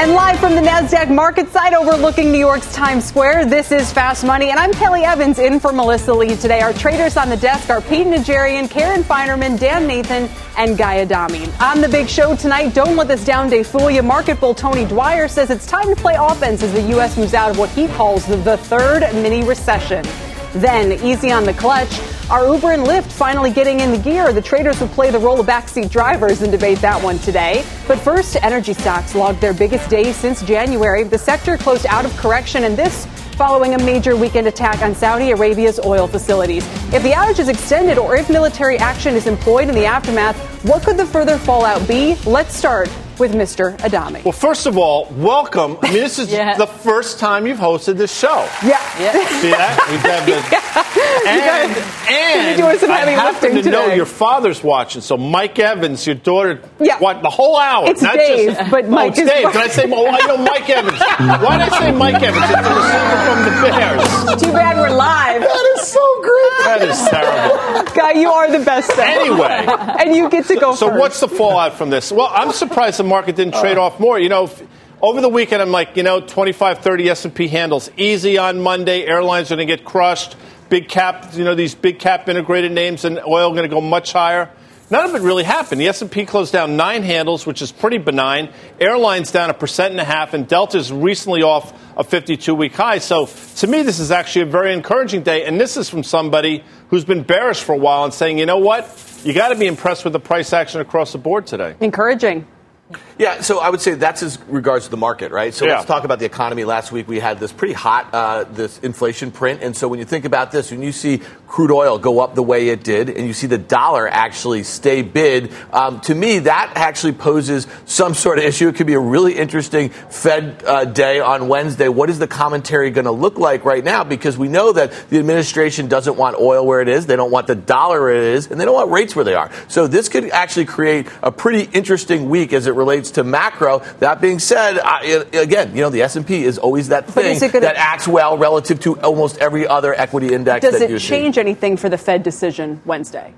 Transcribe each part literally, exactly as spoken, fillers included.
And live from the NASDAQ market site overlooking New York's Times Square, this is Fast Money, and I'm Kelly Evans in for Melissa Lee today. Our traders on the desk are Pete Najarian, Karen Feinerman, Dan Nathan, and Guy Adami. On the big show tonight, don't let this down day fool you. Market bull Tony Dwyer says it's time to play offense as the U S moves out of what he calls the, the third mini recession. Then, easy on the clutch. Are Uber and Lyft finally getting in the gear? The traders will play the role of backseat drivers and debate that one today. But first, energy stocks logged their biggest day since January. The sector closed out of correction, and this following a major weekend attack on Saudi Arabia's oil facilities. If the outage is extended or if military action is employed in the aftermath, what could the further fallout be? Let's start with Mister Adami. Well, first of all, welcome. I mean, this is yeah. the first time you've hosted this show. Yeah. yeah. See that? We've had the, yeah. And, and you're doing some heavy I happen lifting to today. know your father's watching. So Mike Evans, your daughter, yeah. what, the whole hour. It's not Dave, just, but Mike oh, is Dave. Did I say, well, I know Mike Evans. Why did I say Mike Evans? It's the receiver from the Bears. Too bad we're live. That is so great. That is terrible. Guy, you are the best. Though. Anyway. And you get to go so, first. So what's the fallout from this? Well, I'm surprised the market didn't trade off more. You know, over the weekend, I'm like, you know, twenty-five, thirty S and P handles easy on Monday. Airlines are going to get crushed. Big cap, you know, these big cap integrated names and oil going to go much higher. None of it really happened. The S and P closed down nine handles, which is pretty benign. Airlines down a percent and a half, and Delta's recently off a fifty-two-week high. So to me, this is actually a very encouraging day. And this is from somebody who's been bearish for a while and saying, you know what? You got to be impressed with the price action across the board today. Encouraging. Yeah, so I would say that's as regards to the market, right? So yeah. let's talk about the economy. Last week we had this pretty hot, uh, this inflation print. And so when you think about this, when you see crude oil go up the way it did, and you see the dollar actually stay bid, um, to me, that actually poses some sort of issue. It could be a really interesting Fed uh, day on Wednesday. What is the commentary going to look like right now? Because we know that the administration doesn't want oil where it is. They don't want the dollar where it is, and they don't want rates where they are. So this could actually create a pretty interesting week as it relates to macro. That being said, I, again, you know, the S and P is always that thing gonna, that acts well relative to almost every other equity index. Does that you it change see. anything for the Fed decision Wednesday?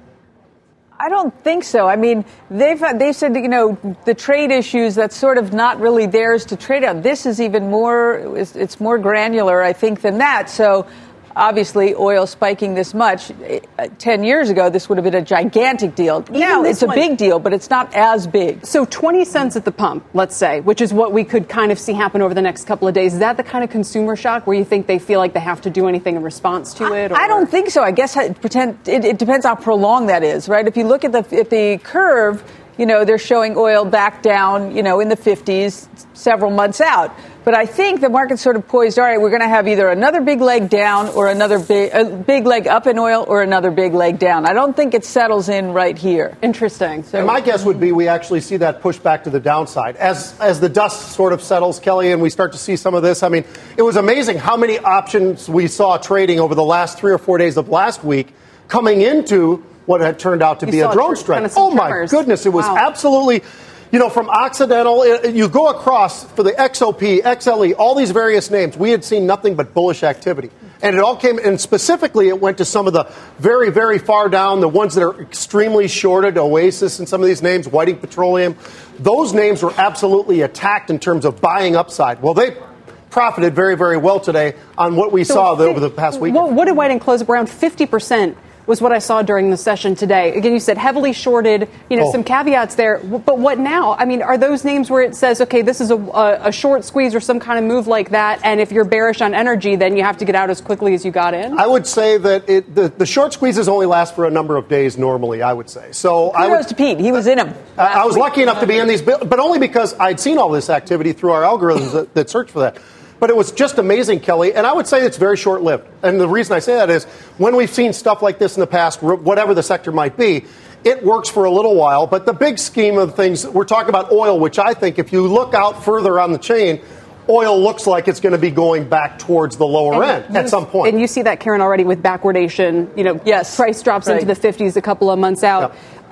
I don't think so. I mean, they've they've said, you know, the trade issues, that's sort of not really theirs to trade on. This is even more, it's, it's more granular, I think, than that. So obviously, oil spiking this much, ten years ago, this would have been a gigantic deal. Even now it's a one, big deal, but it's not as big. So twenty cents at the pump, let's say, which is what we could kind of see happen over the next couple of days. Is that the kind of consumer shock where you think they feel like they have to do anything in response to it? Or? I don't think so. I guess I pretend it, it depends how prolonged that is, right? If you look at the, at the curve, you know, they're showing oil back down, you know, in the fifties several months out. But I think the market's sort of poised, all right, we're going to have either another big leg down or another big, a big leg up in oil or another big leg down. I don't think it settles in right here. Interesting. So, and my guess would be we actually see that push back to the downside. As as the dust sort of settles, Kelly, and we start to see some of this, I mean, it was amazing how many options we saw trading over the last three or four days of last week coming into what had turned out to you be a drone tr- strike. Kind of oh, my tremors. goodness. It was wow. absolutely, you know, from Occidental, you go across for the X O P, X L E, all these various names. We had seen nothing but bullish activity. And it all came, and specifically it went to some of the very, very far down, the ones that are extremely shorted, Oasis and some of these names, Whiting Petroleum. Those names were absolutely attacked in terms of buying upside. Well, they profited very, very well today on what we so saw fi- over the past week. What, what did Whiting close up around fifty percent? Was what I saw during the session today. Again, you said heavily shorted, you know, oh. some caveats there. But what now? I mean, are those names where it says, okay, this is a, a, a short squeeze or some kind of move like that, and if you're bearish on energy, then you have to get out as quickly as you got in? I would say that it, the, the short squeezes only last for a number of days normally, I would say. So Kudos I would, to Pete. He was in them. Uh, I was lucky enough to be in these, but only because I'd seen all this activity through our algorithms that, that search for that. But it was just amazing, Kelly, and I would say it's very short-lived. And the reason I say that is when we've seen stuff like this in the past, whatever the sector might be, it works for a little while. But the big scheme of things, we're talking about oil, which I think if you look out further on the chain, oil looks like it's going to be going back towards the lower and end you, at some point. And you see that, Karen, already with backwardation. You know, yes, price drops right. into the fifties a couple of months out. Yep.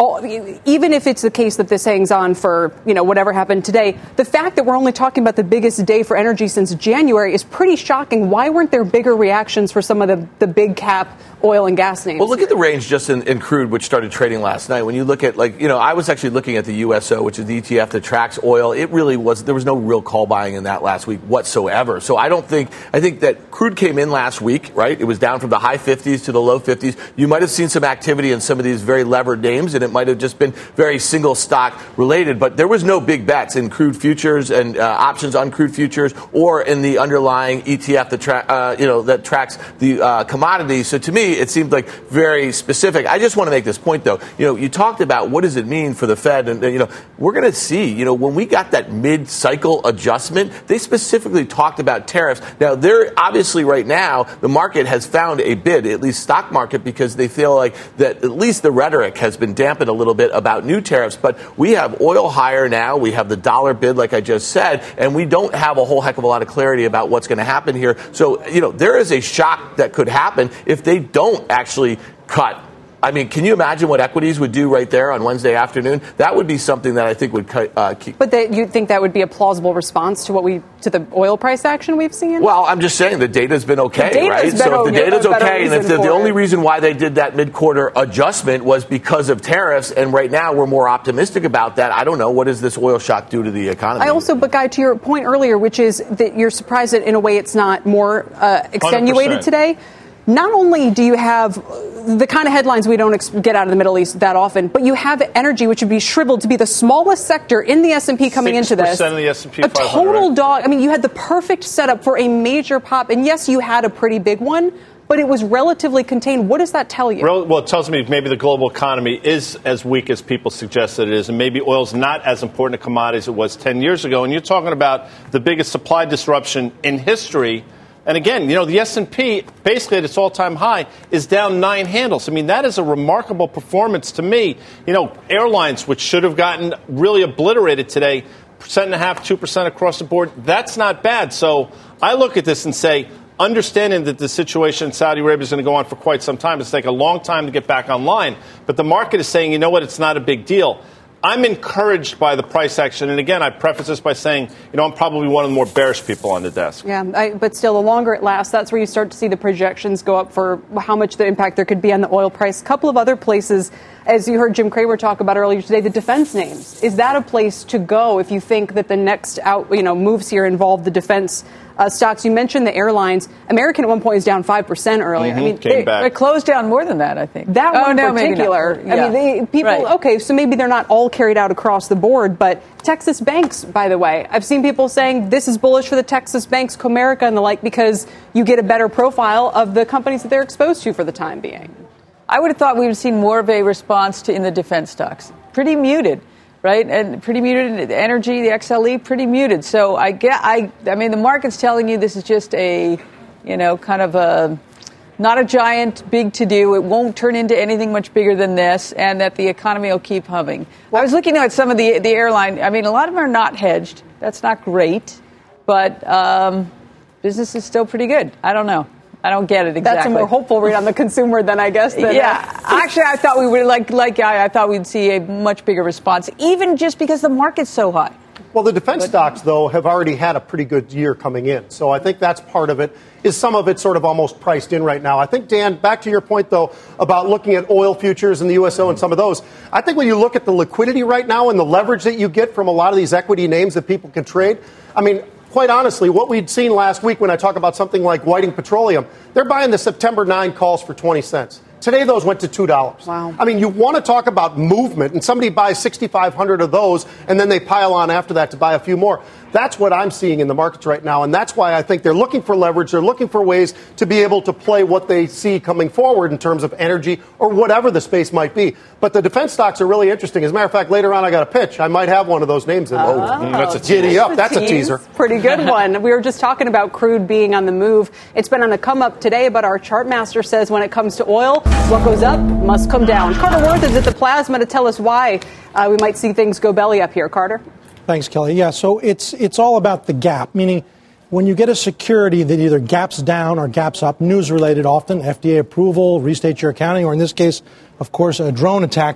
all, even if it's the case that this hangs on for, you know, whatever happened today, the fact that we're only talking about the biggest day for energy since January is pretty shocking. Why weren't there bigger reactions for some of the, the big cap oil and gas names? Well, look at the range just in, in crude, which started trading last night. When you look at, like, you know, I was actually looking at the U S O, which is the E T F that tracks oil. It really was, there was no real call buying in that last week whatsoever. So I don't think, I think that crude came in last week, right? It was down from the high fifties to the low fifties. You might have seen some activity in some of these very levered names, and it might have just been very single stock related, but there was no big bets in crude futures and uh, options on crude futures or in the underlying E T F that, tra- uh, you know, that tracks the uh, commodities. So to me, it seemed like very specific. I just want to make this point, though. You know, you talked about what does it mean for the Fed, and, you know, we're going to see, you know, when we got that mid-cycle adjustment, they specifically talked about tariffs. Now, they're obviously right now, the market has found a bid, at least stock market, because they feel like that at least the rhetoric has been dampened a little bit about new tariffs. But we have oil higher now. We have the dollar bid, like I just said, and we don't have a whole heck of a lot of clarity about what's going to happen here. So, you know, there is a shock that could happen if they don't actually cut. I mean, can you imagine what equities would do right there on Wednesday afternoon? That would be something that I think would uh, keep. But that you think that would be a plausible response to what we to the oil price action we've seen? Well, I'm just saying the data's been okay, data's right? Been so if the okay, data's okay, and if the, the only it. reason why they did that mid-quarter adjustment was because of tariffs, and right now we're more optimistic about that, I don't know, what does this oil shock do to the economy? I also, but Guy, to your point earlier, which is that you're surprised that in a way it's not more uh, extenuated one hundred percent today. Not only do you have the kind of headlines we don't ex- get out of the Middle East that often, but you have energy, which would be shriveled to be the smallest sector in the S and P coming into this. six percent of the S and P a total right? dog. I mean, you had the perfect setup for a major pop. And yes, you had a pretty big one, but it was relatively contained. What does that tell you? Well, it tells me maybe the global economy is as weak as people suggest that it is, and maybe oil's not as important a commodity as it was ten years ago. And you're talking about the biggest supply disruption in history. And again, you know, the S and P, basically at its all-time high, is down nine handles. I mean, that is a remarkable performance to me. You know, airlines, which should have gotten really obliterated today, percent and a half, two percent across the board, that's not bad. So I look at this and say, understanding that the situation in Saudi Arabia is going to go on for quite some time, it's take a long time to get back online. But the market is saying, you know what, it's not a big deal. I'm encouraged by the price action. And again, I preface this by saying, you know, I'm probably one of the more bearish people on the desk. Yeah, I, but still, the longer it lasts, that's where you start to see the projections go up for how much the impact there could be on the oil price. A couple of other places, as you heard Jim Cramer talk about earlier today, the defense names. Is that a place to go if you think that the next out, you know, moves here involve the defense uh, stocks? You mentioned the airlines. American at one point was down five percent earlier. Mm-hmm. I mean, Came they, back. It closed down more than that, I think. That oh, one no, in particular. maybe not. Yeah. I mean, they, people, right. okay, so maybe they're not all carried out across the board, but Texas banks, by the way, I've seen people saying this is bullish for the Texas banks, Comerica and the like, because you get a better profile of the companies that they're exposed to for the time being. I would have thought we would have seen more of a response to in the defense stocks. Pretty muted, right? And pretty muted. Energy, the X L E, pretty muted. So I get, I, I mean, the market's telling you this is just a, you know, kind of a, not a giant, big to-do. It won't turn into anything much bigger than this, and that the economy will keep humming. Well, I was looking at some of the the airline. I mean, a lot of them are not hedged. That's not great, but um, business is still pretty good. I don't know. I don't get it exactly. That's a more hopeful read on the consumer than I guess. Than yeah, uh, actually, I thought we would like like I, I thought we'd see a much bigger response, even just because the market's so high. Well, the defense stocks, though, have already had a pretty good year coming in. So I think that's part of it, is some of it sort of almost priced in right now. I think, Dan, back to your point, though, about looking at oil futures and the U S O and some of those, I think when you look at the liquidity right now and the leverage that you get from a lot of these equity names that people can trade, I mean, quite honestly, what we'd seen last week when I talk about something like Whiting Petroleum, they're buying the September ninth calls for twenty cents. Today, those went to two dollars. Wow. I mean, you want to talk about movement, and somebody buys sixty-five hundred of those, and then they pile on after that to buy a few more. That's what I'm seeing in the markets right now, and that's why I think they're looking for leverage. They're looking for ways to be able to play what they see coming forward in terms of energy or whatever the space might be. But the defense stocks are really interesting. As a matter of fact, later on I got a pitch. I might have one of those names in there. Oh, mm, that's a giddy up. That's a teaser. Pretty good one. We were just talking about crude being on the move. It's been on the come up today, but our chart master says when it comes to oil, what goes up must come down. Carter Worth is at the Plasma to tell us why uh, we might see things go belly up here. Carter? Thanks, Kelly. Yeah, so it's it's all about the gap, meaning when you get a security that either gaps down or gaps up, news-related often, F D A approval, restate your accounting, or in this case, of course, a drone attack,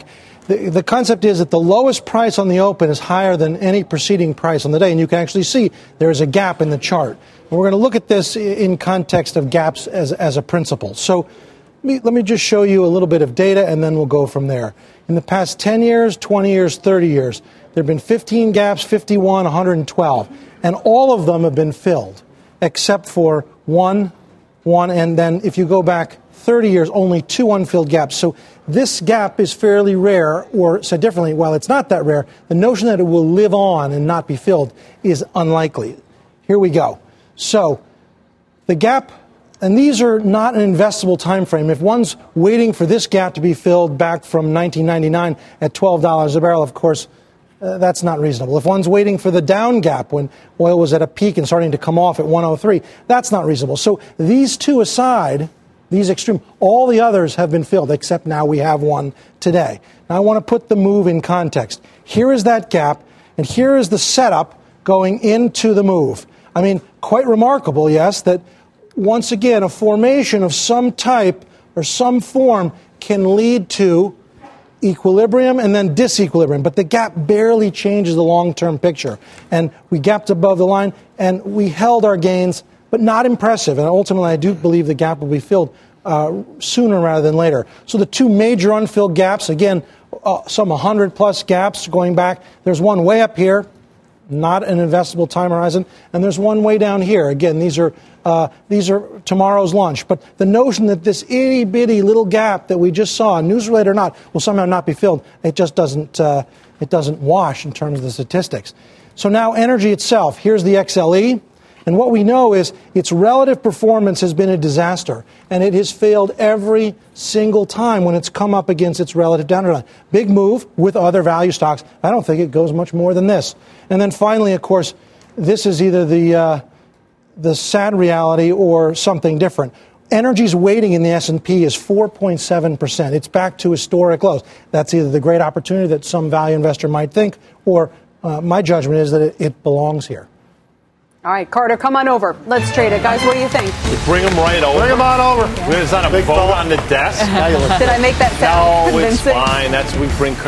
the, the concept is that the lowest price on the open is higher than any preceding price on the day. And you can actually see there is a gap in the chart. And we're going to look at this in context of gaps as, as a principle. So let me, let me just show you a little bit of data, and then we'll go from there. In the past ten years, twenty years, thirty years, there have been fifteen gaps, fifty-one, one hundred twelve. And all of them have been filled, except for one, one, and then if you go back thirty years, only two unfilled gaps. So this gap is fairly rare, or said differently, while it's not that rare, the notion that it will live on and not be filled is unlikely. Here we go. So the gap, and these are not an investable time frame. If one's waiting for this gap to be filled back from nineteen ninety-nine at twelve dollars a barrel, of course, uh, that's not reasonable. If one's waiting for the down gap when oil was at a peak and starting to come off at one oh three, that's not reasonable. So these two aside, these extreme, all the others have been filled, except now we have one today. Now I want to put the move in context. Here is that gap, and here is the setup going into the move. I mean, quite remarkable, yes, that once again, a formation of some type or some form can lead to equilibrium and then disequilibrium. But the gap barely changes the long-term picture. And we gapped above the line, and we held our gains, but not impressive. And ultimately, I do believe the gap will be filled uh, sooner rather than later. So the two major unfilled gaps, again, uh, some one hundred plus gaps going back. There's one way up here, not an investable time horizon, and there's one way down here. Again, these are uh, these are tomorrow's lunch. But the notion that this itty bitty little gap that we just saw, news related or not, will somehow not be filled, it just doesn't uh, it doesn't wash in terms of the statistics. So now energy itself. Here's the X L E. And what we know is its relative performance has been a disaster, and it has failed every single time when it's come up against its relative downturn. Big move with other value stocks. I don't think it goes much more than this. And then finally, of course, this is either the uh, the sad reality or something different. Energy's weighting in the S and P is four point seven percent. It's back to historic lows. That's either the great opportunity that some value investor might think, or uh, my judgment is that it, it belongs here. All right, Carter, come on over. Let's trade it. Guys, what do you think? Bring them right over. Bring them on over. There's not a Big vote fella. on the desk. Did I make that sound No, it's convincing? fine. That's we bring.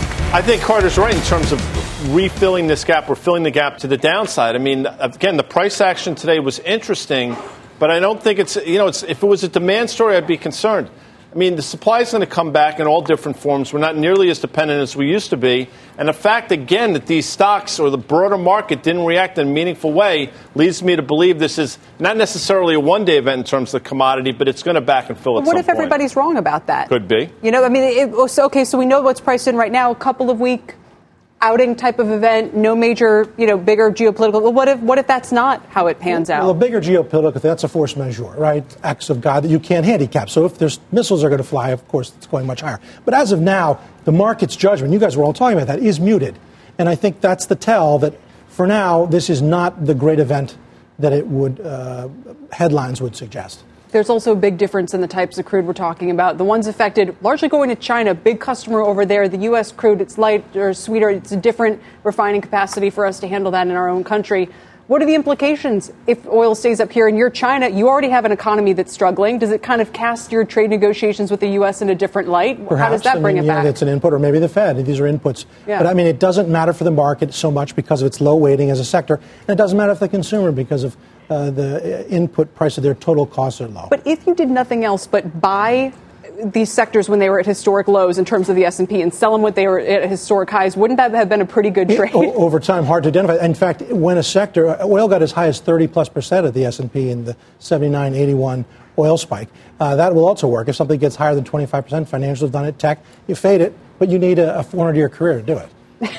I think Carter's right in terms of refilling this gap. We're filling the gap to the downside. I mean, again, the price action today was interesting, but I don't think it's, you know, it's, if it was a demand story, I'd be concerned. I mean, the supply is going to come back in all different forms. We're not nearly as dependent as we used to be. And the fact, again, that these stocks or the broader market didn't react in a meaningful way leads me to believe this is not necessarily a one-day event in terms of the commodity, but it's going to back and fill at What some if point. everybody's wrong about that? Could be. You know, I mean, it was, okay, so we know what's priced in right now, a couple of week outing type of event, no major, you know, bigger geopolitical. Well, what if what if that's not how it pans out? Well, a bigger geopolitical, that's a force majeure, right? Acts of God that you can't handicap. So if there's missiles are going to fly, of course, it's going much higher. But as of now, the market's judgment, you guys were all talking about that, is muted. And I think that's the tell that for now, this is not the great event that it would, uh, headlines would suggest. There's also a big difference in the types of crude we're talking about. The ones affected largely going to China, big customer over there. The U S crude, it's light or sweeter. It's a different refining capacity for us to handle that in our own country. What are the implications if oil stays up here and you're China? You already have an economy that's struggling. Does it kind of cast your trade negotiations with the U S in a different light? Perhaps. How does that bring I mean, it yeah, back? It's an input, or maybe the Fed. These are inputs. Yeah. But, I mean, it doesn't matter for the market so much because of its low weighting as a sector. And it doesn't matter for the consumer because of uh, the input price of their total costs are low. But if you did nothing else but buy these sectors when they were at historic lows in terms of the S and P and sell them when they were at historic highs, wouldn't that have been a pretty good trade? It, over time, hard to identify. In fact, when a sector, oil got as high as thirty plus percent of the S and P in the seventy-nine eighty-one oil spike. Uh, that will also work. If something gets higher than twenty-five percent, financials have done it, tech, you fade it, but you need a, a four hundred year career to do it.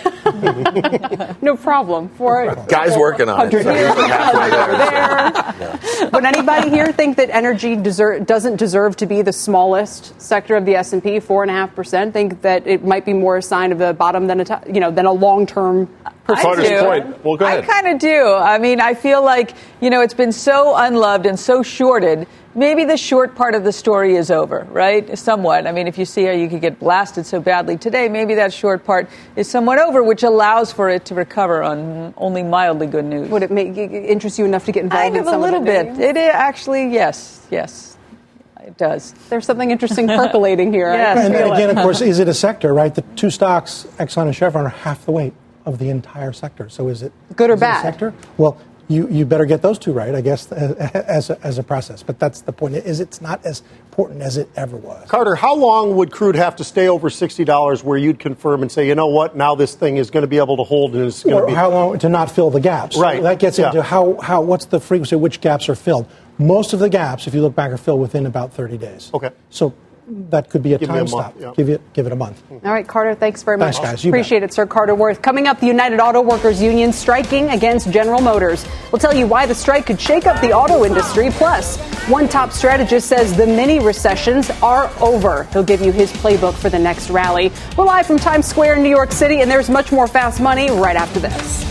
No problem. For Guys working on it. So years, he's halfway there. there. Would anybody here think that energy deserve, doesn't deserve to be the smallest sector of the S and P, four and a half percent? Think that it might be more a sign of the bottom than a t- you know than a long term. Carter's point. Well, go ahead. I kind of do. I mean, I feel like, you know, it's been so unloved and so shorted. Maybe the short part of the story is over, right? Somewhat. I mean, if you see how you could get blasted so badly today, maybe that short part is somewhat over, which allows for it to recover on only mildly good news. Would it make interest you enough to get involved Kind in of a some little of bit. it? It is actually, yes, yes. it does. There's something interesting percolating here. Yes. I And feel again, it. of course, is it a sector, right? The two stocks, Exxon and Chevron, are half the weight of the entire sector. So is it good or is it a bad? sector? Well, you, you better get those two right, I guess, as a, as a process. But that's the point, is it's not as important as it ever was. Carter, how long would crude have to stay over sixty dollars where you'd confirm and say, you know what, now this thing is going to be able to hold and it's going Or to be... how long to not fill the gaps. Right. So that gets Yeah. into how, how what's the frequency, which gaps are filled. Most of the gaps, if you look back, are filled within about thirty days. Okay. So that could be a Give me time a month, stop. yeah. Give it give it a month. All right, Carter, thanks very much. Thanks, guys. You Appreciate bet. it, Sir Carter Worth. Coming up, the United Auto Workers Union striking against General Motors. We'll tell you why the strike could shake up the auto industry. Plus, one top strategist says the mini recessions are over. He'll give you his playbook for the next rally. We're live from Times Square in New York City, and there's much more fast money right after this.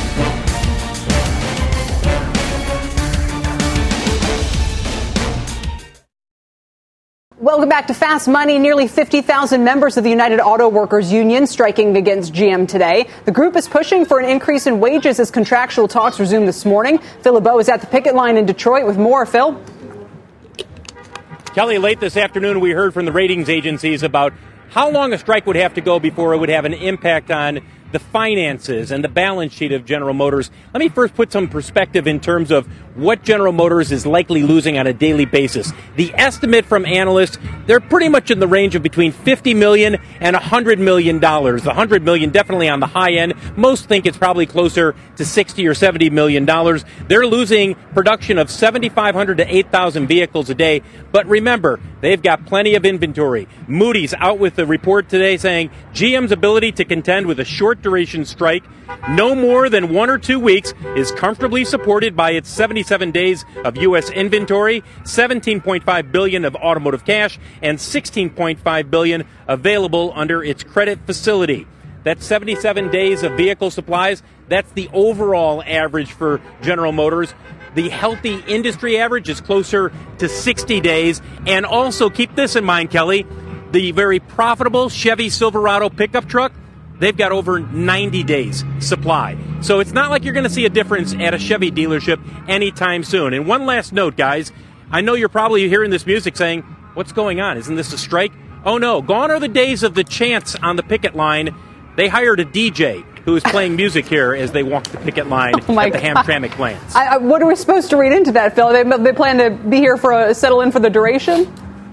Welcome back to Fast Money. Nearly fifty thousand members of the United Auto Workers Union striking against G M today. The group is pushing for an increase in wages as contractual talks resume this morning. Phil LeBeau is at the picket line in Detroit with more. Phil? Kelly, late this afternoon, we heard from the ratings agencies about how long a strike would have to go before it would have an impact on the finances and the balance sheet of General Motors. Let me first put some perspective in terms of what General Motors is likely losing on a daily basis. The estimate from analysts, they're pretty much in the range of between fifty million dollars and one hundred million dollars. The one hundred million dollars definitely on the high end. Most think it's probably closer to sixty or seventy million dollars. They're losing production of seventy-five hundred to eight thousand vehicles a day. But remember, they've got plenty of inventory. Moody's out with the report today saying G M's ability to contend with a short duration strike, no more than one or two weeks, is comfortably supported by its seventy-seven days of U S inventory, seventeen point five billion dollars of automotive cash, and sixteen point five billion dollars available under its credit facility. That's seventy-seven days of vehicle supplies. That's the overall average for General Motors. The healthy industry average is closer to sixty days. And also keep this in mind, Kelly, the very profitable Chevy Silverado pickup truck, they've got over ninety days supply. So it's not like you're going to see a difference at a Chevy dealership anytime soon. And one last note, guys. I know you're probably hearing this music saying, what's going on? Isn't this a strike? Oh, no. Gone are the days of the chants on the picket line. They hired a D J who is playing music here as they walk the picket line Oh at the God. Hamtramck plants. I, I, what are we supposed to read into that, Phil? They, they plan to be here for a, settle in for the duration?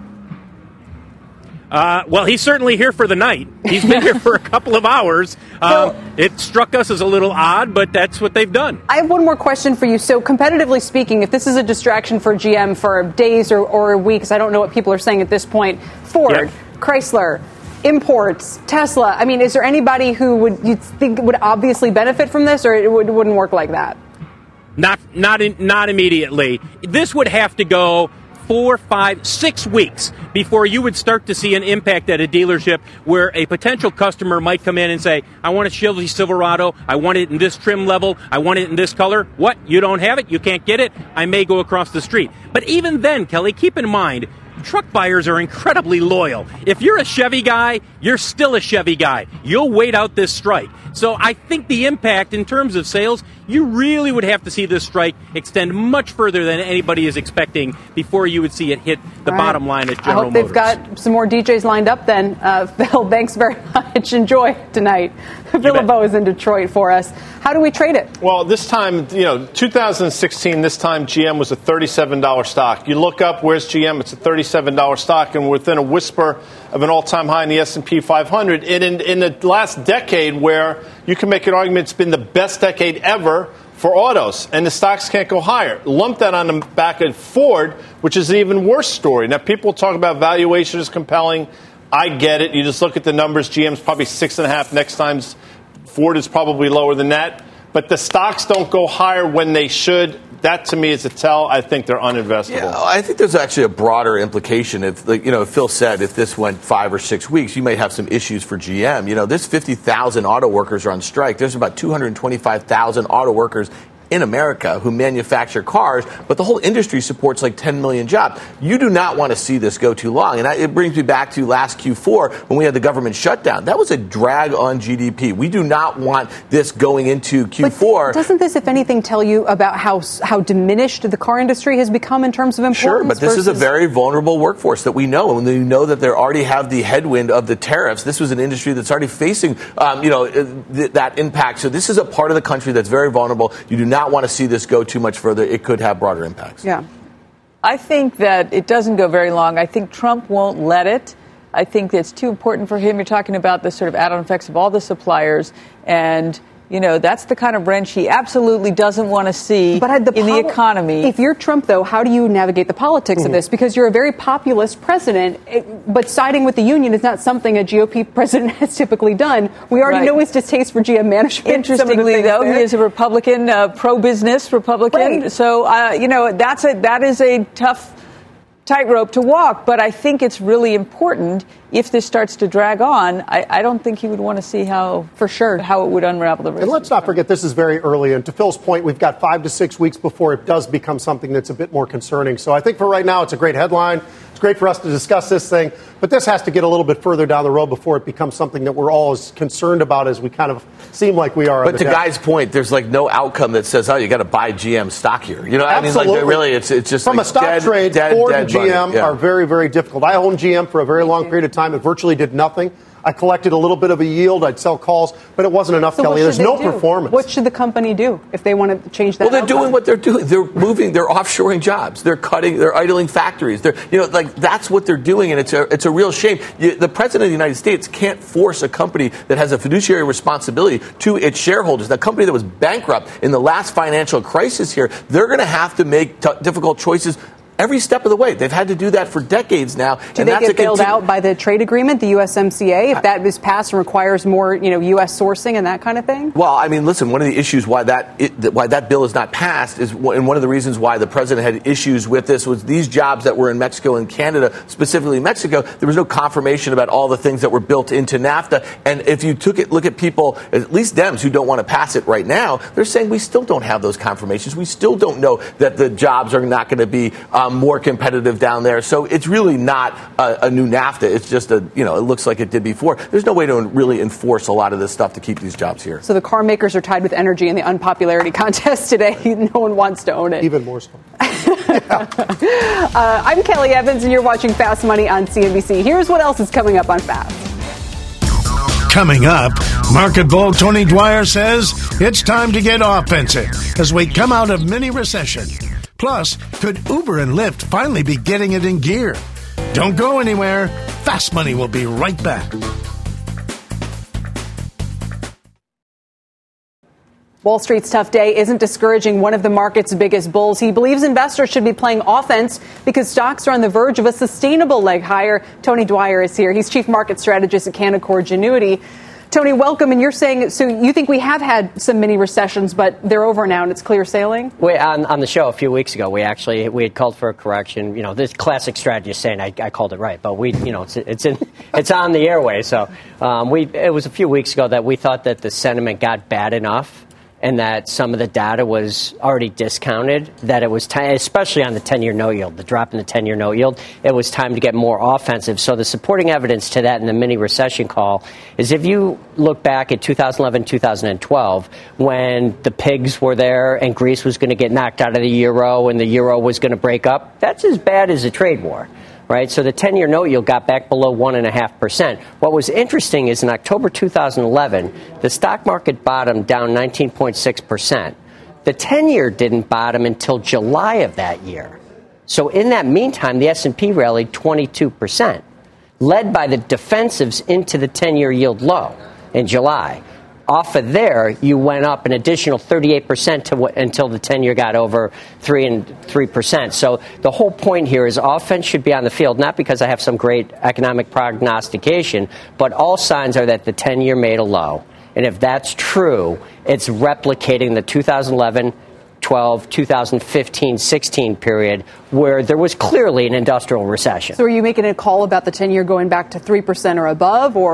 Uh, well, he's certainly here for the night. He's been here for a couple of hours. Um, it struck us as a little odd, but that's what they've done. I have one more question for you. So, competitively speaking, if this is a distraction for G M for days or, or weeks, I don't know what people are saying at this point. Ford, Yep. Chrysler, imports, Tesla. I mean, is there anybody who would you think would obviously benefit from this, or it, would, it wouldn't work like that? Not, not, in, not immediately. This would have to go four, five, six weeks before you would start to see an impact at a dealership where a potential customer might come in and say, I want a Chevy Silverado, I want it in this trim level, I want it in this color. What? You don't have it? You can't get it? I may go across the street. But even then, Kelly, keep in mind, truck buyers are incredibly loyal. If you're a Chevy guy, you're still a Chevy guy. You'll wait out this strike. So I think the impact in terms of sales, you really would have to see this strike extend much further than anybody is expecting before you would see it hit the All bottom right. line at General I hope they've Motors. got some more D Js lined up then. Uh, Phil, thanks very much. Enjoy tonight. Phil bet. LeBeau is in Detroit for us. How do we trade it? Well, this time, you know, two thousand sixteen, this time G M was a thirty-seven dollars stock. You look up, where's G M? It's a thirty-seven dollars stock, and within a whisper of an all-time high in the S and P five hundred. And in, in the last decade, where you can make an argument it's been the best decade ever for autos, and the stocks can't go higher. Lump that on the back of Ford, which is an even worse story. Now, people talk about valuation is compelling. I get it. You just look at the numbers. G M's probably six and a half. Next time's Ford is probably lower than that. But the stocks don't go higher when they should. That, to me, is a tell. I think they're uninvestable. Yeah, I think there's actually a broader implication. If, like, you know, Phil said, if this went five or six weeks, you may have some issues for G M. You know, there's fifty thousand auto workers are on strike. There's about two hundred twenty-five thousand auto workers in America who manufacture cars, but the whole industry supports like ten million jobs. You do not want to see this go too long. And it brings me back to last Q four when we had the government shutdown. That was a drag on G D P. We do not want this going into Q four. But doesn't this, if anything, tell you about how how diminished the car industry has become in terms of importance? Sure, but this versus- is a very vulnerable workforce that we know. And we know that they already have the headwind of the tariffs. This was an industry that's already facing, um, you know, th- that impact. So this is a part of the country that's very vulnerable. You do not want to see this go too much further. It could have broader impacts. Yeah. I think that it doesn't go very long. I think Trump won't let it. I think it's too important for him. You're talking about the sort of add-on effects of all the suppliers, and you know, that's the kind of wrench he absolutely doesn't want to see but the in poli- the economy. If you're Trump, though, how do you navigate the politics mm-hmm. of this? Because you're a very populist president, it, but siding with the union is not something a G O P president has typically done. We already right. know his distaste for G M management. Interestingly, though, there. he is a Republican, uh, pro-business Republican. Right. So, uh, you know, that's a, that is a tough tightrope to walk, but I think it's really important. If this starts to drag on, I, I don't think he would want to see how, for sure, how it would unravel the risk. And let's not forget, this is very early. And to Phil's point, we've got five to six weeks before it does become something that's a bit more concerning. So I think for right now, it's a great headline. It's great for us to discuss this thing. But this has to get a little bit further down the road before it becomes something that we're all as concerned about as we kind of seem like we are. But to Guy's point, there's like no outcome that says, oh, you got to buy G M stock here. You know, Absolutely. I mean, like really, it's it's just from like a stock dead, trade. Dead, Ford dead and G M yeah. are very, very difficult. I owned G M for a very long period of time. It virtually did nothing. I collected a little bit of a yield. I'd sell calls, but it wasn't enough, so Kelly. There's no do? performance. What should the company do if they want to change that? Well, they're outcome? doing what they're doing. They're moving. They're offshoring jobs. They're cutting. They're idling factories. They're, you know, like that's what they're doing, and it's a it's a real shame. You, the president of the United States can't force a company that has a fiduciary responsibility to its shareholders. The company that was bankrupt in the last financial crisis here, they're going to have to make t- difficult choices every step of the way. They've had to do that for decades now. Do and they that's get bailed continu- out by the trade agreement, the U S M C A, if that is passed and requires more, you know, U S sourcing and that kind of thing? Well, I mean, listen, one of the issues why that it, why that bill is not passed is, and one of the reasons why the president had issues with this was these jobs that were in Mexico and Canada, specifically Mexico, there was no confirmation about all the things that were built into NAFTA. And if you took it, look at people, at least Dems who don't want to pass it right now, they're saying we still don't have those confirmations. We still don't know that the jobs are not going to be um, more competitive down there. So it's really not a, a new NAFTA. It's just a, you know, it looks like it did before. There's no way to really enforce a lot of this stuff to keep these jobs here. So the car makers are tied with energy in the unpopularity contest today. No one wants to own it. Even more so. uh, I'm Kelly Evans, and you're watching Fast Money on C N B C. Here's what else is coming up on Fast. Coming up, market bull Tony Dwyer says it's time to get offensive as we come out of mini recession. Plus, could Uber and Lyft finally be getting it in gear? Don't go anywhere. Fast Money will be right back. Wall Street's tough day isn't discouraging one of the market's biggest bulls. He believes investors should be playing offense because stocks are on the verge of a sustainable leg higher. Tony Dwyer is here. He's chief market strategist at Canaccord Genuity. Tony, welcome. And you're saying, so you think we have had some mini recessions, but they're over now and it's clear sailing? We, on, on the show a few weeks ago, we actually, we had called for a correction. You know, this classic strategist saying I, I called it right, but we, you know, it's, it's in, it's on the airway. So um, we, it was a few weeks ago that we thought that the sentiment got bad enough and that some of the data was already discounted, that it was time, especially on the ten-year note yield, the drop in the ten-year note yield, it was time to get more offensive. So the supporting evidence to that in the mini recession call is if you look back at two thousand eleven, two thousand twelve, when the pigs were there and Greece was going to get knocked out of the euro and the euro was going to break up, that's as bad as a trade war. Right, so the ten-year note yield got back below one point five percent. What was interesting is in October two thousand eleven, the stock market bottomed down nineteen point six percent. The ten-year didn't bottom until July of that year. So in that meantime, the S and P rallied twenty-two percent, led by the defensives into the ten-year yield low in July. Off of there, you went up an additional thirty-eight percent to what, until the ten-year got over three and three percent. So the whole point here is offense should be on the field, not because I have some great economic prognostication, but all signs are that the ten-year made a low. And if that's true, it's replicating the two thousand eleven, twelve, two thousand fifteen, sixteen period where there was clearly an industrial recession. So are you making a call about the ten-year going back to three percent or above, or...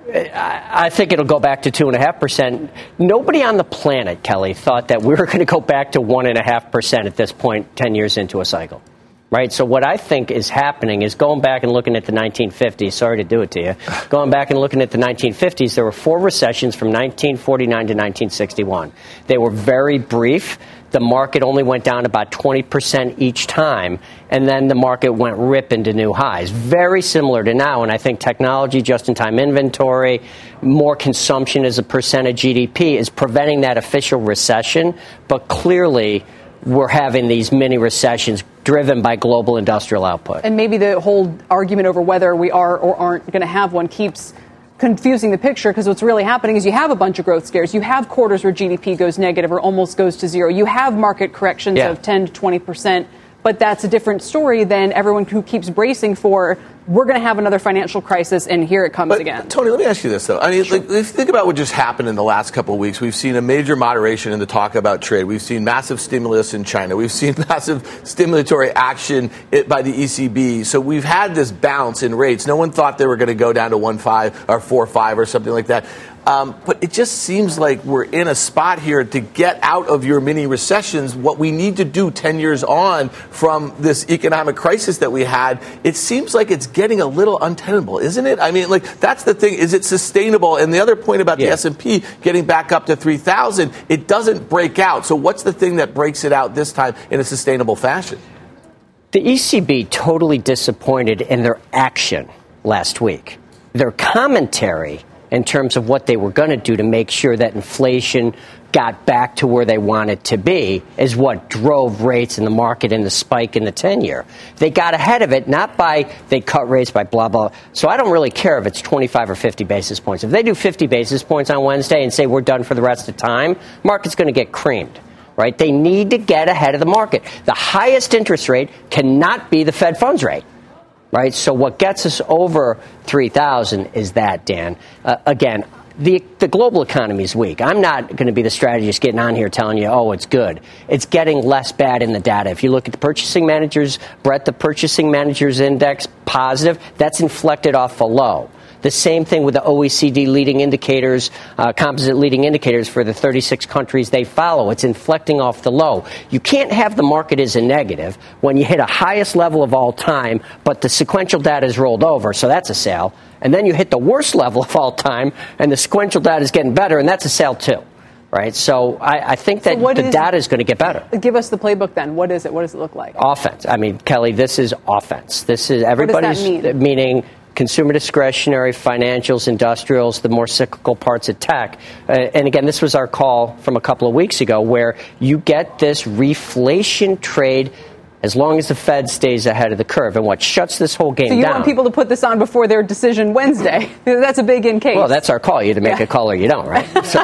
I think it'll go back to two and a half percent. Nobody on the planet, Kelly, thought that we were going to go back to one and a half percent at this point, ten years into a cycle. Right. So what I think is happening is going back and looking at the nineteen fifties. Sorry to do it to you. Going back and looking at the nineteen fifties, there were four recessions from nineteen forty-nine to nineteen sixty-one. They were very brief. The market only went down about twenty percent each time, and then the market went ripping to new highs. Very similar to now, and I think technology, just-in-time inventory, more consumption as a percent of G D P is preventing that official recession, but clearly we're having these mini recessions driven by global industrial output. And maybe the whole argument over whether we are or aren't going to have one keeps confusing the picture, because what's really happening is you have a bunch of growth scares. You have quarters where G D P goes negative or almost goes to zero. You have market corrections yeah. of ten to twenty percent. But that's a different story than everyone who keeps bracing for, we're going to have another financial crisis, and here it comes but, again. Tony, let me ask you this, though. I mean, sure. like, if you think about what just happened in the last couple of weeks, we've seen a major moderation in the talk about trade. We've seen massive stimulus in China. We've seen massive stimulatory action by the E C B. So we've had this bounce in rates. No one thought they were going to go down to one point five or four point five or something like that. Um, but it just seems like we're in a spot here to get out of your mini recessions. What we need to do ten years on from this economic crisis that we had, it seems like it's getting a little untenable, isn't it? I mean, like, that's the thing. Is it sustainable? And the other point about yeah. the S and P getting back up to three thousand, it doesn't break out. So what's the thing that breaks it out this time in a sustainable fashion? The E C B totally disappointed in their action last week. Their commentary in terms of what they were going to do to make sure that inflation got back to where they want it to be is what drove rates in the market and the spike in the ten-year. They got ahead of it, not by they cut rates by blah, blah. So I don't really care if it's twenty-five or fifty basis points. If they do fifty basis points on Wednesday and say we're done for the rest of the time, market's going to get creamed. Right? They need to get ahead of the market. The highest interest rate cannot be the Fed funds rate. Right. So what gets us over three thousand is that, Dan. Uh, again, the the global economy is weak. I'm not going to be the strategist getting on here telling you, oh, it's good. It's getting less bad in the data. If you look at the purchasing managers, Brett, the purchasing managers index positive, that's inflected off a low. The same thing with the O E C D leading indicators, uh, composite leading indicators for the thirty-six countries they follow. It's inflecting off the low. You can't have the market as a negative when you hit a highest level of all time, but the sequential data is rolled over, so that's a sale. And then you hit the worst level of all time, and the sequential data is getting better, and that's a sale too. Right? So I, I think that so the is, data is going to get better. Give us the playbook then. What is it? What does it look like? Offense. I mean, Kelly, this is offense. This is everybody's what does that mean? meaning consumer discretionary, financials, industrials, the more cyclical parts of tech. Uh, and again, this was our call from a couple of weeks ago where you get this reflation trade as long as the Fed stays ahead of the curve. And what shuts this whole game down... So you down, want people to put this on before their decision Wednesday. That's a big in case. Well, that's our call. You either make yeah. a call or you don't, right? So,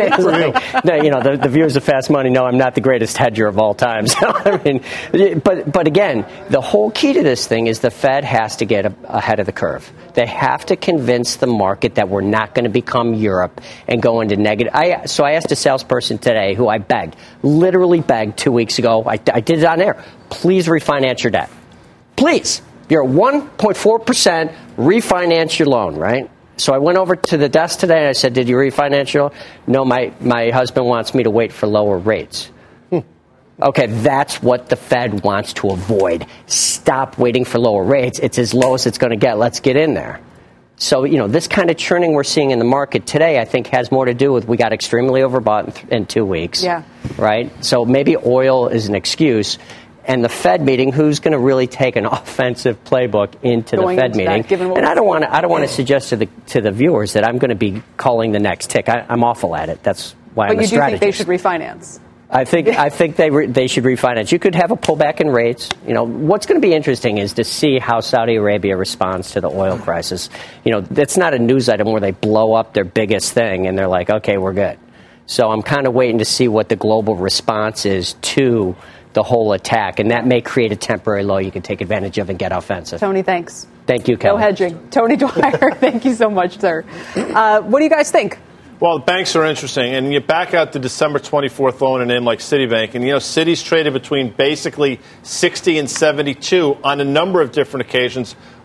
like, you know, the, the viewers of Fast Money know I'm not the greatest hedger of all time. So, I mean, but, but again, the whole key to this thing is the Fed has to get a, ahead of the curve. They have to convince the market that we're not going to become Europe and go into negative. I, so I asked a salesperson today who I begged, literally begged two weeks ago. I, I did it on air. Please refinance your debt. Please. You're at one point four percent. Refinance your loan, right? So I went over to the desk today and I said, did you refinance your loan? No, my, my husband wants me to wait for lower rates. Hmm. Okay, that's what the Fed wants to avoid. Stop waiting for lower rates. It's as low as it's going to get. Let's get in there. So, you know, this kind of churning we're seeing in the market today, I think, has more to do with we got extremely overbought in, th- in two weeks. Yeah. Right? So maybe oil is an excuse. And the Fed meeting, who's going to really take an offensive playbook into Going the Fed into meeting? That, and I don't want to. I don't want to suggest to the to the viewers that I'm going to be calling the next tick. I, I'm awful at it. That's why but I'm a strategist. But you do think they should refinance? I think I think they re, they should refinance. You could have a pullback in rates. You know, what's going to be interesting is to see how Saudi Arabia responds to the oil crisis. You know, that's not a news item where they blow up their biggest thing and they're like, okay, we're good. So I'm kind of waiting to see what the global response is to the whole attack, and that may create a temporary low you can take advantage of and get offensive. Tony, thanks. Thank you, Kelly. No hedging. Tony Dwyer, thank you so much, sir. Uh, what do you guys think? Well, banks are interesting, and you back out the December twenty-fourth loan and name like Citibank, and you know Citi's traded between basically sixty and seventy-two on a number of different occasions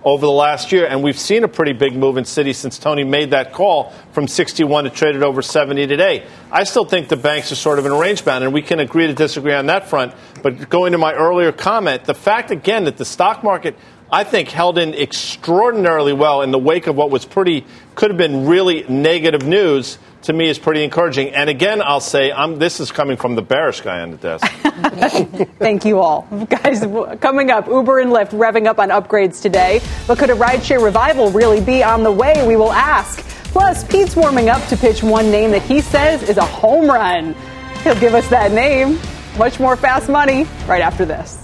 over the last year. And we've seen a pretty big move in Citi since Tony made that call from sixty-one to traded over seventy today. I still think the banks are sort of in a range bound, and we can agree to disagree on that front. But going to my earlier comment, the fact, again, that the stock market, I think, held in extraordinarily well in the wake of what was pretty, could have been really negative news, to me is pretty encouraging. And again, I'll say, I'm, this is coming from the bearish guy on the desk. Thank you all. Guys, coming up, Uber and Lyft revving up on upgrades today. But could a rideshare revival really be on the way? We will ask. Plus, Pete's warming up to pitch one name that he says is a home run. He'll give us that name. Much more Fast Money right after this.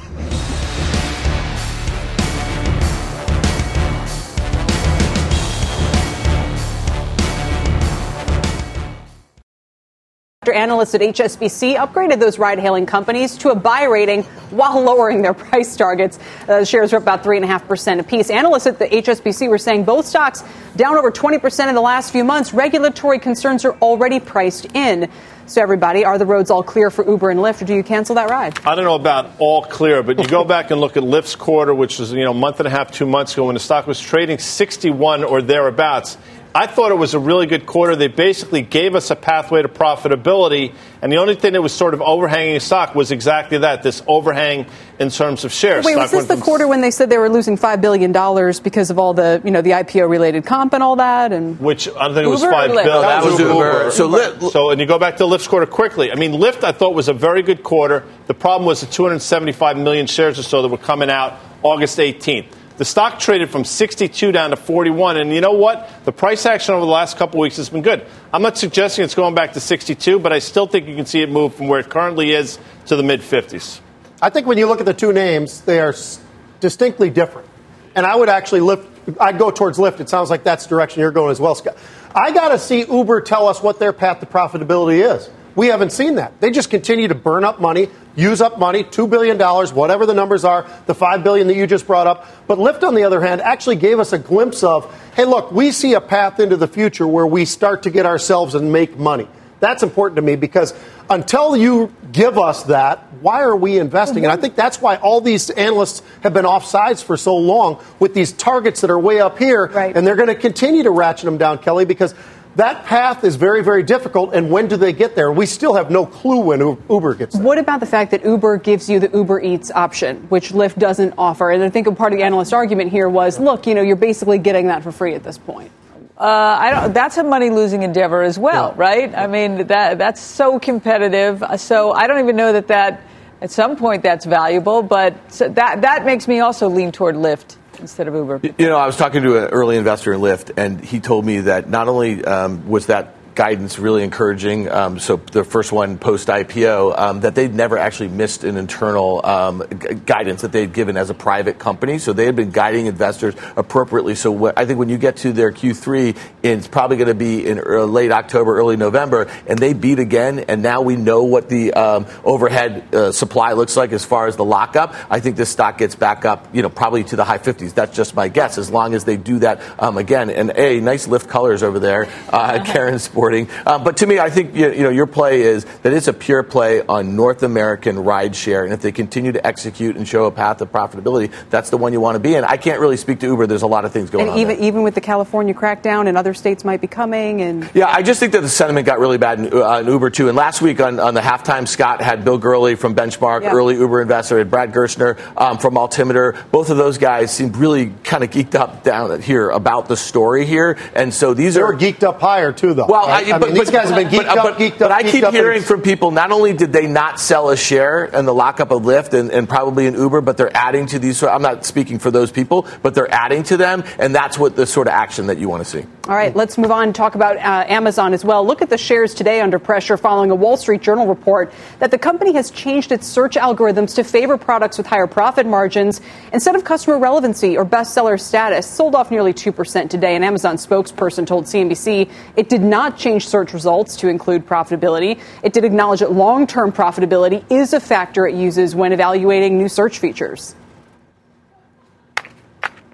Analysts at H S B C upgraded those ride-hailing companies to a buy rating while lowering their price targets. Uh, the shares are up about three point five percent apiece. Analysts at the H S B C were saying both stocks down over twenty percent in the last few months. Regulatory concerns are already priced in. So, everybody, are the roads all clear for Uber and Lyft, or do you cancel that ride? I don't know about all clear, but you go back and look at Lyft's quarter, which was, you know, a month and a half, two months ago, when the stock was trading sixty-one or thereabouts. I thought it was a really good quarter. They basically gave us a pathway to profitability, and the only thing that was sort of overhanging stock was exactly that, this overhang in terms of shares. Wait, was this the quarter when they said they were losing five billion dollars because of all the, you know, the I P O-related comp and all that? And Which, I don't think it was Uber five billion dollars. No, that was Uber. Uber. So, Lyft, so, and you go back to Lyft's quarter quickly. I mean, Lyft, I thought, was a very good quarter. The problem was the two hundred seventy-five million shares or so that were coming out August eighteenth. The stock traded from sixty-two down to forty-one, and you know what? The price action over the last couple of weeks has been good. I'm not suggesting it's going back to sixty-two, but I still think you can see it move from where it currently is to the mid-fifties. I think when you look at the two names, they are distinctly different. And I would actually lift, I'd go towards Lyft. It sounds like that's the direction you're going as well, Scott. I got to see Uber tell us what their path to profitability is. We haven't seen that. They just continue to burn up money, use up money, two billion dollars, whatever the numbers are, the five billion dollars that you just brought up. But Lyft, on the other hand, actually gave us a glimpse of, hey, look, we see a path into the future where we start to get ourselves and make money. That's important to me because until you give us that, why are we investing? And I think that's why all these analysts have been off sides for so long with these targets that are way up here. Right. And they're going to continue to ratchet them down, Kelly, because that path is very, very difficult, and when do they get there? We still have no clue when Uber gets there. What about the fact that Uber gives you the Uber Eats option, which Lyft doesn't offer? And I think a part of the analyst argument here was, look, you know, you're basically getting that for free at this point. Uh, I don't. That's a money-losing endeavor as well, yeah. right? I mean, that that's so competitive. So I don't even know that that at some point that's valuable, but so that that makes me also lean toward Lyft instead of Uber. You know, I was talking to an early investor in Lyft, and he told me that not only um, was that guidance really encouraging, um, so the first one post-I P O, um, that they'd never actually missed an internal um, g- guidance that they'd given as a private company. So they had been guiding investors appropriately. So what, I think when you get to their Q three, it's probably going to be in early, late October, early November, and they beat again, and now we know what the um, overhead uh, supply looks like as far as the lockup. I think this stock gets back up, you know, probably to the high fifties. That's just my guess, as long as they do that um, again. And, A, nice Lyft colors over there, uh, Karen Sporting. Um, but to me, I think you, you know your play is that it's a pure play on North American rideshare, and if they continue to execute and show a path of profitability, that's the one you want to be in. I can't really speak to Uber. There's a lot of things going and on. Even there. even with the California crackdown, and other states might be coming. And yeah, I just think that the sentiment got really bad in, uh, in Uber too. And last week on, on the halftime, Scott had Bill Gurley from Benchmark, yeah. early Uber investor, had Brad Gerstner um, from Altimeter. Both of those guys seemed really kind of geeked up down here about the story here, and so these they are were geeked up higher too, though. Well, right? I, I but, mean, these guys have been geeked but, up, but, geeked but up. I geeked keep up hearing from people, not only did they not sell a share in the lockup of Lyft and, and probably in Uber, but they're adding to these. I'm not speaking for those people, but they're adding to them, and that's what the sort of action that you want to see. All right, let's move on and talk about uh, Amazon as well. Look at the shares today under pressure following a Wall Street Journal report that the company has changed its search algorithms to favor products with higher profit margins instead of customer relevancy or bestseller status. Sold off nearly two percent today. An Amazon spokesperson told C N B C it did not change search results to include profitability. It did acknowledge that long-term profitability is a factor it uses when evaluating new search features.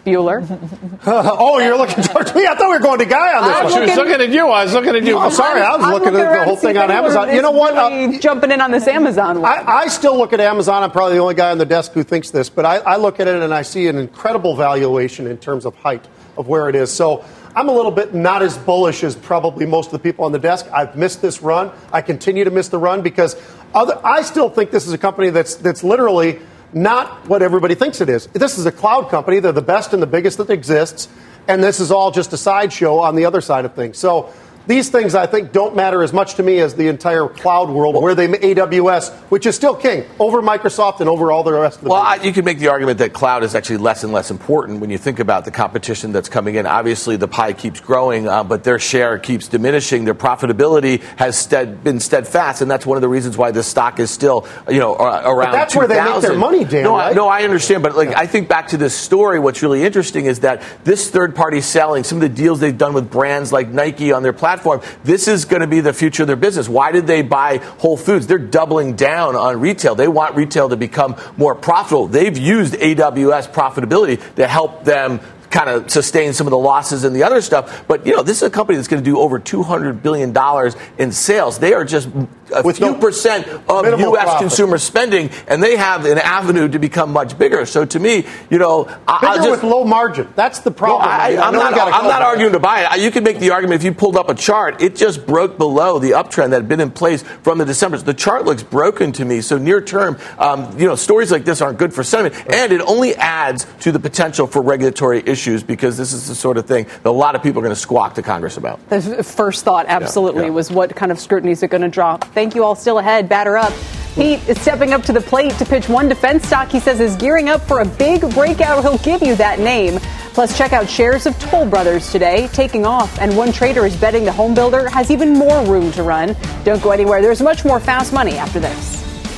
Bueller. Oh, you're looking towards me? I thought we were going to Guy on this I one. was looking, looking at you. I was looking at you. I'm sorry, I was I'm looking, looking at the whole thing on Amazon. You know what? Really uh, jumping in on this Amazon one. I, I still look at Amazon. I'm probably the only guy on the desk who thinks this, but I, I look at it and I see an incredible valuation in terms of height of where it is. So I'm a little bit not as bullish as probably most of the people on the desk. I've missed this run. I continue to miss the run because other, I still think this is a company that's that's literally not what everybody thinks it is. This is a cloud company. They're the best and the biggest that exists. And this is all just a sideshow on the other side of things. So these things, I think, don't matter as much to me as the entire cloud world, where they A W S, which is still king, over Microsoft and over all the rest of the Well, I, you could make the argument that cloud is actually less and less important when you think about the competition that's coming in. Obviously, the pie keeps growing, uh, but their share keeps diminishing. Their profitability has stead, been steadfast, and that's one of the reasons why this stock is still, you know, around. But that's where they make their money, Dan. No, right? I, no, I understand, but like yeah. I think back to this story. What's really interesting is that this third-party selling, some of the deals they've done with brands like Nike on their platform, this is is going to be the future of their business. Why did they buy Whole Foods? They're doubling down on retail. They want retail to become more profitable. They've used A W S profitability to help them kind of sustain some of the losses and the other stuff. But, you know, this is a company that's going to do over two hundred billion dollars in sales. They are just a With few no percent of U S profit. consumer spending, and they have an avenue to become much bigger. So to me, you know, bigger I'll just, with low margin. That's the problem. No, I, I I'm not, I'm not arguing to buy it. You could make the argument if you pulled up a chart, it just broke below the uptrend that had been in place from the December. The chart looks broken to me. So near term, um, you know, stories like this aren't good for sentiment, and it only adds to the potential for regulatory issues because this is the sort of thing that a lot of people are going to squawk to Congress about. The first thought, absolutely, yeah, yeah. was what kind of scrutiny is it going to draw? Thank you all. Still ahead. Batter up. Pete is stepping up to the plate to pitch one defense stock he says is gearing up for a big breakout. He'll give you that name. Plus, check out shares of Toll Brothers today, taking off. And one trader is betting the home builder has even more room to run. Don't go anywhere. There's much more fast money after this.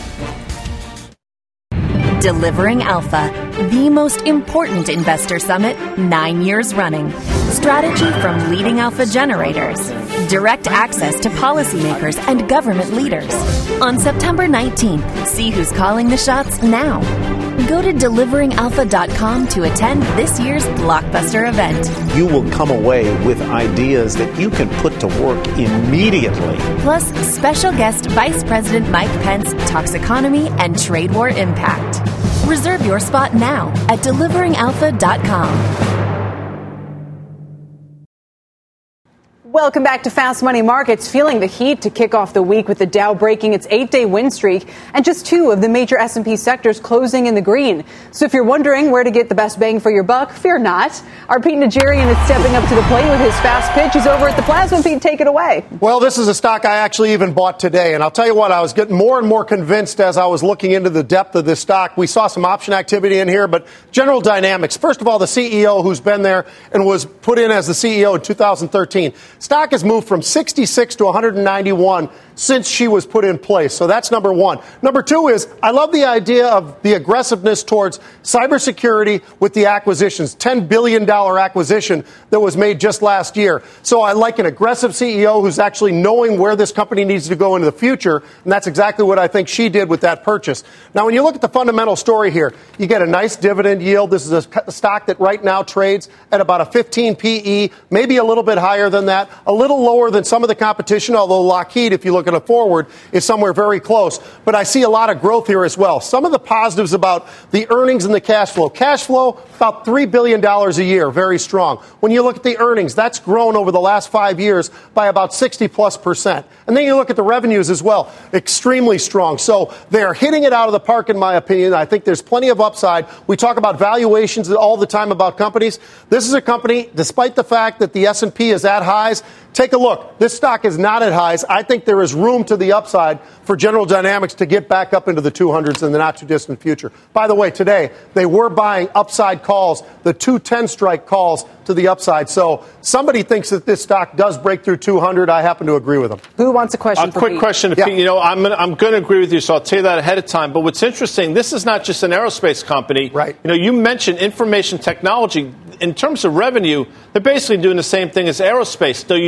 Delivering Alpha, the most important investor summit nine years running. Strategy from leading alpha generators. Direct access to policymakers and government leaders. On September nineteenth, see who's calling the shots now. Go to delivering alpha dot com to attend this year's blockbuster event. You will come away with ideas that you can put to work immediately. Plus, special guest Vice President Mike Pence talks economy and trade war impact. Reserve your spot now at delivering alpha dot com. Welcome back to Fast Money Markets. Feeling the heat to kick off the week with the Dow breaking its eight-day win streak and just two of the major S and P sectors closing in the green. So if you're wondering where to get the best bang for your buck, fear not. Our Pete Najarian is stepping up to the plate with his fast pitch. He's over at the Plasma. Pete, take it away. Well, this is a stock I actually even bought today. And I'll tell you what, I was getting more and more convinced as I was looking into the depth of this stock. We saw some option activity in here, but General Dynamics. First of all, the C E O who's been there and was put in as the C E O in two thousand thirteen. Stock has moved from sixty-six to one hundred ninety-one since she was put in place. So that's number one. Number two is I love the idea of the aggressiveness towards cybersecurity with the acquisitions. ten billion dollars acquisition that was made just last year. So I like an aggressive C E O who's actually knowing where this company needs to go into the future. And that's exactly what I think she did with that purchase. Now, when you look at the fundamental story here, you get a nice dividend yield. This is a stock that right now trades at about a fifteen P E, maybe a little bit higher than that, a little lower than some of the competition, although Lockheed, if you look at a forward, is somewhere very close. But I see a lot of growth here as well. Some of the positives about the earnings and the cash flow. Cash flow, about three billion dollars a year, very strong. When you look at the earnings, that's grown over the last five years by about sixty plus percent. And then you look at the revenues as well, extremely strong. So they're hitting it out of the park, in my opinion. I think there's plenty of upside. We talk about valuations all the time about companies. This is a company, despite the fact that the S and P is at highs, take a look. This stock is not at highs. I think there is room to the upside for General Dynamics to get back up into the two hundreds in the not-too-distant future. By the way, today, they were buying upside calls, the two ten strike calls to the upside. So somebody thinks that this stock does break through two hundred. I happen to agree with them. Who wants a question A for quick Pete? question to Yeah. Pete. You know, I'm gonna, I'm going to agree with you, so I'll tell you that ahead of time. But what's interesting, this is not just an aerospace company. Right. You know, you mentioned information technology. In terms of revenue, they're basically doing the same thing as aerospace. So you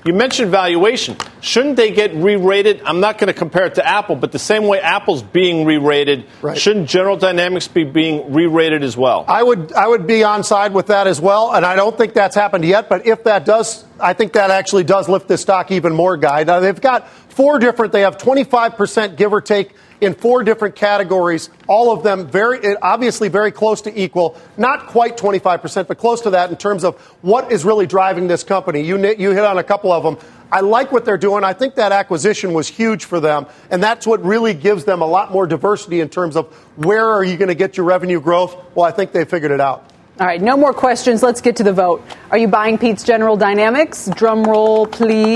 You mentioned valuation. Shouldn't they get re-rated? I'm not going to compare it to Apple, but the same way Apple's being re-rated, right. shouldn't General Dynamics be being re-rated as well? I would I would be on side with that as well, and I don't think that's happened yet. But if that does, I think that actually does lift the stock even more, Guy. Now, they've got four different. They have twenty-five percent give or take in four different categories, all of them very obviously very close to equal, not quite twenty-five percent, but close to that in terms of what is really driving this company. You, you hit on a couple of them. I like what they're doing. I think that acquisition was huge for them, and that's what really gives them a lot more diversity in terms of where are you going to get your revenue growth. Well, I think they figured it out. All right, no more questions. Let's get to the vote. Are you buying Pete's General Dynamics? Drum roll,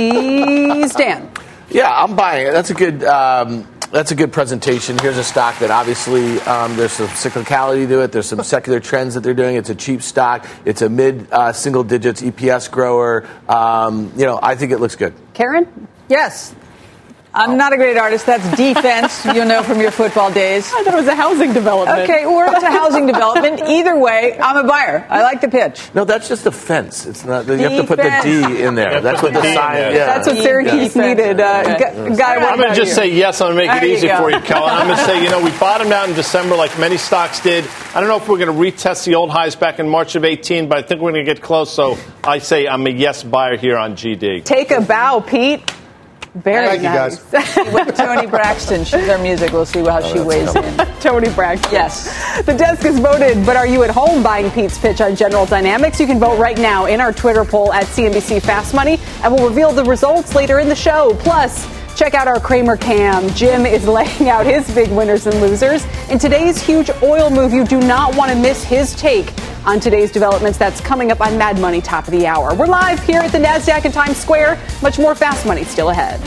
please, Dan. Yeah, I'm buying it. That's a good. Um, That's a good presentation. Here's a stock that obviously um, there's some cyclicality to it. There's some secular trends that they're doing. It's a cheap stock. It's a mid uh, single digits E P S grower. Um, you know, I think it looks good. Karen? Yes. I'm not a great artist. That's defense, you'll know from your football days. I thought it was a housing development. Okay, or it's a housing development. Either way, I'm a buyer. I like the pitch. No, that's just the fence. It's not. You have to put the D in there. That's what the sign. Yeah. That's what Syracuse needed. Uh, okay. Guy, I'm going to just say yes. I'm going to make there it easy you for you, Kellen. I'm going to say, you know, we bottomed out in December like many stocks did. I don't know if we're going to retest the old highs back in March of eighteen, but I think we're going to get close. So I say I'm a yes buyer here on G D. Take a bow, Pete. Very Thank nice. you, guys. With Tony Braxton, she's our music. We'll see how oh, she weighs in. Tony Braxton. Yes. The desk has voted, but are you at home buying Pete's pitch on General Dynamics? You can vote right now in our Twitter poll at C N B C Fast Money, and we'll reveal the results later in the show. Plus, check out our Kramer Cam. Jim is laying out his big winners and losers. In today's huge oil move, you do not want to miss his take on today's developments. That's coming up on Mad Money, top of the hour. We're live here at the NASDAQ in Times Square. Much more Fast Money still ahead.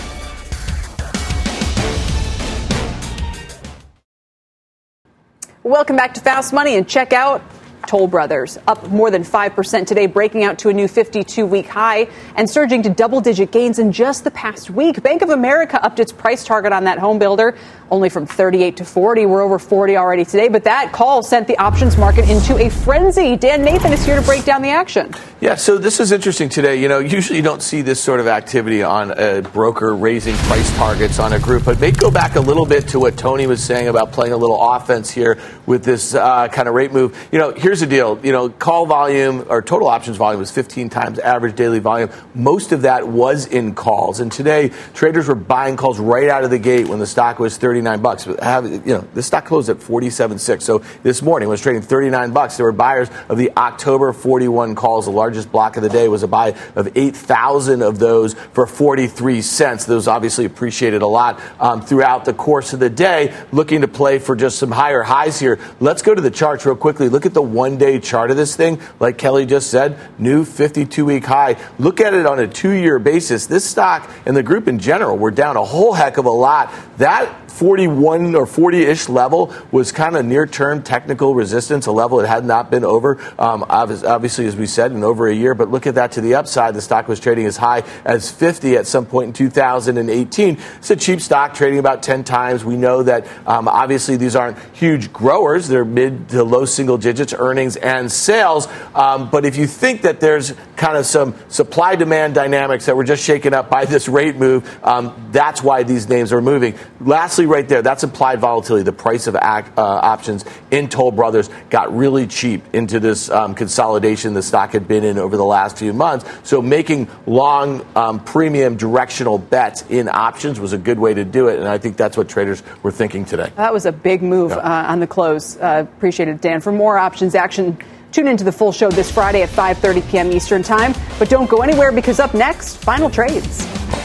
Welcome back to Fast Money, and check out Toll Brothers, up more than five percent today, breaking out to a new fifty-two-week high and surging to double-digit gains in just the past week. Bank of America upped its price target on that home builder only from thirty-eight to forty. We're over forty already today, but that call sent the options market into a frenzy. Dan Nathan is here to break down the action. Yeah, so this is interesting today. You know, usually you don't see this sort of activity on a broker raising price targets on a group, but maybe go back a little bit to what Tony was saying about playing a little offense here with this uh, kind of rate move. You know, here's the deal. You know, call volume or total options volume was fifteen times average daily volume. Most of that was in calls, and today traders were buying calls right out of the gate when the stock was thirty-nine bucks. Have, you know, the stock closed at forty-seven six. So this morning it was trading thirty-nine bucks. There were buyers of the October forty-one calls. The largest block of the day was a buy of eight thousand of those for forty-three cents. Those obviously appreciated a lot um, throughout the course of the day. Looking to play for just some higher highs here. Let's go to the charts real quickly. Look at the one-day chart of this thing. Like Kelly just said, new fifty-two-week high. Look at it on a two-year basis. This stock and the group in general were down a whole heck of a lot. That forty-one or forty-ish level was kind of near-term technical resistance, a level it had not been over, um, obviously, as we said, in over a year. But look at that to the upside. The stock was trading as high as fifty at some point in two thousand eighteen. It's a cheap stock, trading about ten times. We know that, um, obviously, these aren't huge growers. They're mid to low single digits earnings and sales. Um, but if you think that there's kind of some supply-demand dynamics that were just shaken up by this rate move, um, that's why these names are moving. Lastly, right there, that's implied volatility. The price of act, uh, options in Toll Brothers got really cheap into this um, consolidation the stock had been in over the last few months. So making long um, premium directional bets in options was a good way to do it, and I think that's what traders were thinking today. That was a big move yeah. uh, on the close. Uh, appreciate it, Dan. For more options action, tune into the full show this Friday at five thirty p.m. Eastern Time. But don't go anywhere, because up next, final trades.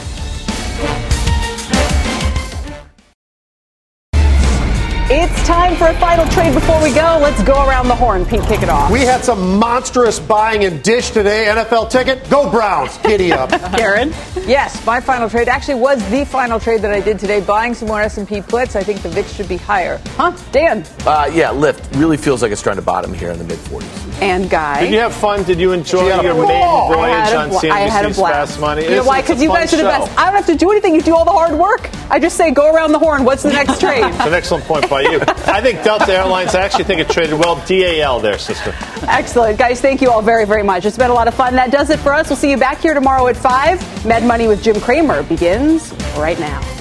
It's time for a final trade. Before we go, let's go around the horn. Pete, kick it off. We had some monstrous buying in Dish today. N F L ticket, go Browns. Giddy up. Karen? Yes, my final trade actually was the final trade that I did today, buying some more S and P puts. I think the V I X should be higher. Huh? Dan? Uh, yeah, Lyft really feels like it's trying to bottom here in the mid forties. And Guy. Did you have fun? Did you enjoy She had a your ball. maiden I voyage had a on bla- C I N had B a C's blast. Fast Money? You know It's- why? it's a Because you fun guys are the show. best. I don't have to do anything. You do all the hard work. I just say, go around the horn. What's the next trade? It's an excellent point by you. I think Delta Airlines, I actually think it traded well. D A L there, sister. Excellent. Guys, thank you all very, very much. It's been a lot of fun. That does it for us. We'll see you back here tomorrow at five. Med Money with Jim Cramer begins right now.